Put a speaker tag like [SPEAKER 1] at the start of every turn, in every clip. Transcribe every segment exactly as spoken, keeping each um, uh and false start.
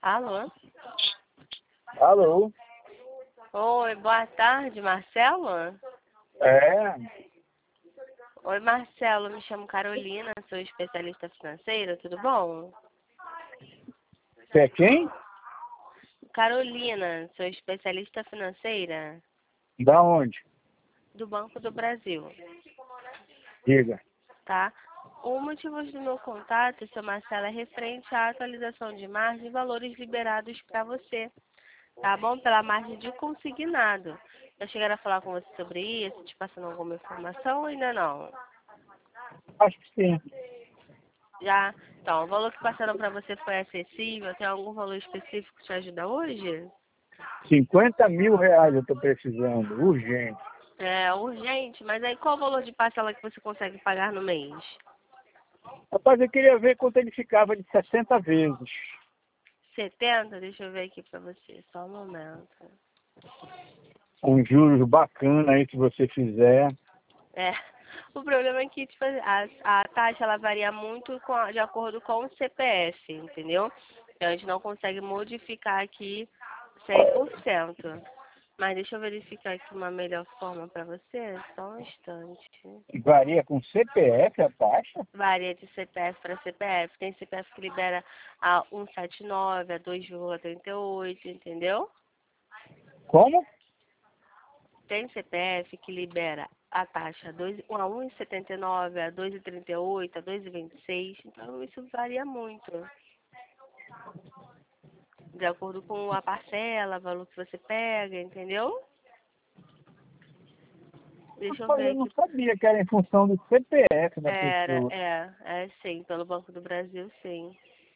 [SPEAKER 1] Alô?
[SPEAKER 2] Alô?
[SPEAKER 1] Oi, boa tarde, Marcelo?
[SPEAKER 2] É?
[SPEAKER 1] Oi, Marcelo, me chamo Carolina, sou especialista financeira, tudo bom?
[SPEAKER 2] Você é quem?
[SPEAKER 1] Carolina, sou especialista financeira
[SPEAKER 2] Da onde?
[SPEAKER 1] do Banco do Brasil,
[SPEAKER 2] Diga.
[SPEAKER 1] tá? O motivo do meu contato, seu Marcelo, é referente à atualização de margem e valores liberados para você, tá bom? Pela margem de consignado. Já chegaram a falar com você sobre isso, te passando alguma informação ou ainda não?
[SPEAKER 2] Acho que sim.
[SPEAKER 1] Já? Então, o valor que passaram para você foi acessível? Tem algum valor específico que te ajuda hoje?
[SPEAKER 2] cinquenta mil reais eu estou precisando, urgente.
[SPEAKER 1] É urgente, mas aí qual o valor de parcela que você consegue pagar no mês?
[SPEAKER 2] Rapaz, eu queria ver quanto ele ficava de sessenta vezes.
[SPEAKER 1] setenta? Deixa eu ver aqui para você, só um momento.
[SPEAKER 2] Um juros bacana aí que você fizer.
[SPEAKER 1] É, o problema é que tipo, a, a taxa ela varia muito com a- de acordo com o C P F, entendeu? Então a gente não consegue modificar aqui cem por cento. Mas deixa eu verificar aqui uma melhor forma para você, só um instante.
[SPEAKER 2] Varia com C P F a taxa?
[SPEAKER 1] Varia de C P F para C P F. Tem C P F que libera a cento e setenta e nove, a dois vírgula trinta e oito, entendeu?
[SPEAKER 2] Como?
[SPEAKER 1] Tem C P F que libera a taxa dois, a um vírgula setenta e nove, a dois vírgula trinta e oito, a dois vírgula vinte e seis. Então isso varia muito. De acordo com a parcela, o valor que você pega, entendeu? Deixa eu
[SPEAKER 2] Rapaz,
[SPEAKER 1] ver
[SPEAKER 2] eu não
[SPEAKER 1] aqui.
[SPEAKER 2] sabia que era em função do C P F da
[SPEAKER 1] Era,
[SPEAKER 2] pessoa.
[SPEAKER 1] é, é sim, pelo Banco do Brasil, sim.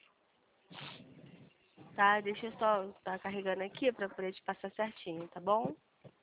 [SPEAKER 1] Tá, deixa eu só tá carregando aqui para poder te passar certinho, tá bom?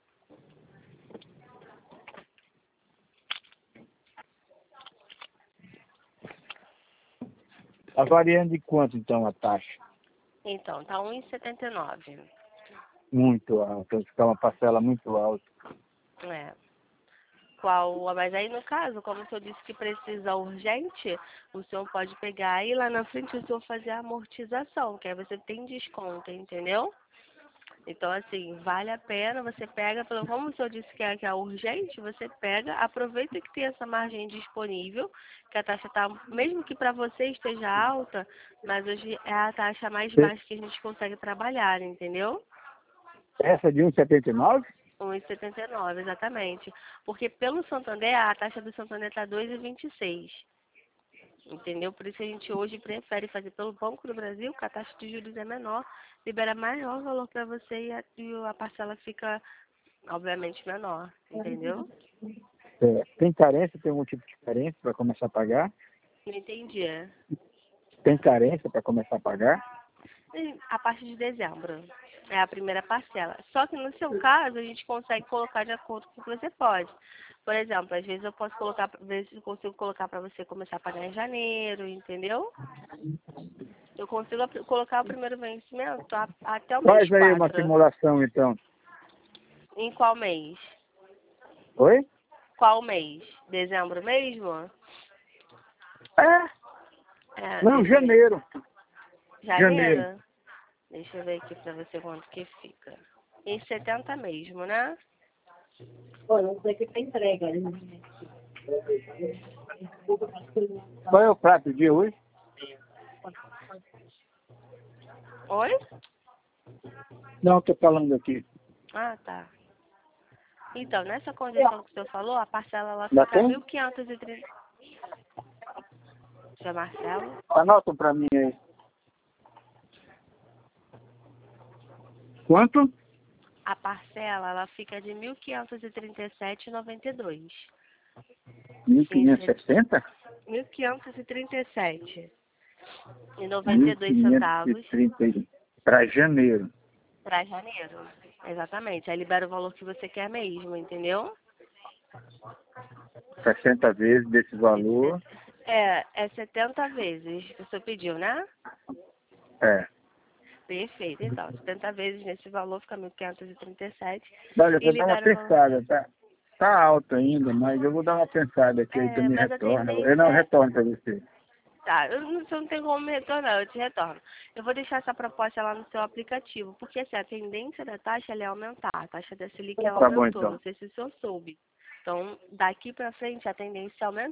[SPEAKER 2] Tá variando de quanto então a taxa?
[SPEAKER 1] Então, tá um vírgula setenta e nove.
[SPEAKER 2] Muito alta, ficar uma parcela muito alta.
[SPEAKER 1] É. Qual, mas aí no caso, como o senhor disse que precisa urgente, o senhor pode pegar e lá na frente o senhor fazer a amortização, que aí você tem desconto, entendeu? Então, assim, vale a pena, você pega, pelo como o senhor disse que é, que é urgente, você pega, aproveita que tem essa margem disponível, que a taxa tá, mesmo que para você esteja alta, mas hoje é a taxa mais baixa que a gente consegue trabalhar, entendeu?
[SPEAKER 2] Essa de um vírgula setenta e nove?
[SPEAKER 1] um vírgula setenta e nove, exatamente. Porque pelo Santander, a taxa do Santander está dois vírgula vinte e seis. Entendeu? Por isso a gente hoje prefere fazer pelo Banco do Brasil, que a taxa de juros é menor, libera maior valor para você e a, e a parcela fica, obviamente, menor. Entendeu?
[SPEAKER 2] É, tem carência, tem algum tipo de carência para começar a pagar?
[SPEAKER 1] Não entendi.
[SPEAKER 2] Tem carência para começar a pagar?
[SPEAKER 1] E a partir de dezembro. É a primeira parcela. Só que no seu caso, a gente consegue colocar de acordo com o que você pode. Por exemplo, às vezes eu posso colocar, ver se eu consigo colocar para você começar a pagar em janeiro, entendeu? Eu consigo ap- colocar o primeiro vencimento a- até o mês
[SPEAKER 2] Faz aí uma
[SPEAKER 1] quatro.
[SPEAKER 2] simulação então.
[SPEAKER 1] Em qual mês?
[SPEAKER 2] Oi?
[SPEAKER 1] Qual mês? Dezembro mesmo?
[SPEAKER 2] É,
[SPEAKER 1] É,
[SPEAKER 2] não,
[SPEAKER 1] deixa eu ver.
[SPEAKER 2] janeiro. Janeiro.
[SPEAKER 1] Janeiro? Deixa eu ver aqui pra você quanto que fica. Em setenta mesmo, né?
[SPEAKER 3] Olha, não sei que tem entrega, né?
[SPEAKER 2] Qual é o prato de hoje?
[SPEAKER 1] Oi?
[SPEAKER 2] Não, estou falando aqui.
[SPEAKER 1] Ah, tá. Então, nessa condição que o senhor falou, a parcela ela
[SPEAKER 2] Dá
[SPEAKER 1] fica
[SPEAKER 2] tempo?
[SPEAKER 1] mil quinhentos e trinta. Seu Marcelo?
[SPEAKER 2] Anota para mim aí. Quanto?
[SPEAKER 1] A parcela ela fica de mil quinhentos e trinta e sete e noventa e dois.
[SPEAKER 2] mil quinhentos e sessenta?
[SPEAKER 1] mil quinhentos e trinta e sete e noventa e
[SPEAKER 2] mil
[SPEAKER 1] dois
[SPEAKER 2] quinhentos e
[SPEAKER 1] centavos
[SPEAKER 2] trinta para janeiro.
[SPEAKER 1] para janeiro. Exatamente. Aí libera o valor que você quer mesmo, entendeu?
[SPEAKER 2] sessenta vezes desse valor.
[SPEAKER 1] É, é setenta vezes que o senhor pediu, né?
[SPEAKER 2] É.
[SPEAKER 1] Perfeito. Então, setenta vezes nesse valor fica mil quinhentos e trinta e sete
[SPEAKER 2] Olha, eu
[SPEAKER 1] e
[SPEAKER 2] vou dar uma
[SPEAKER 1] libera o valor.
[SPEAKER 2] pensada, tá? Tá alto ainda, mas eu vou dar uma pensada aqui, aí tu
[SPEAKER 1] É,
[SPEAKER 2] me
[SPEAKER 1] mas a
[SPEAKER 2] retorna. Eu não
[SPEAKER 1] tendência
[SPEAKER 2] retorno para você.
[SPEAKER 1] Tá, eu não, você não tem como me retornar, eu te retorno. Eu vou deixar essa proposta lá no seu aplicativo, porque assim, a tendência da taxa ela é aumentar. A taxa da Selic ela
[SPEAKER 2] Tá bom,
[SPEAKER 1] aumentou,
[SPEAKER 2] então.
[SPEAKER 1] não sei se o senhor soube. Então, daqui para frente a tendência é aumentar.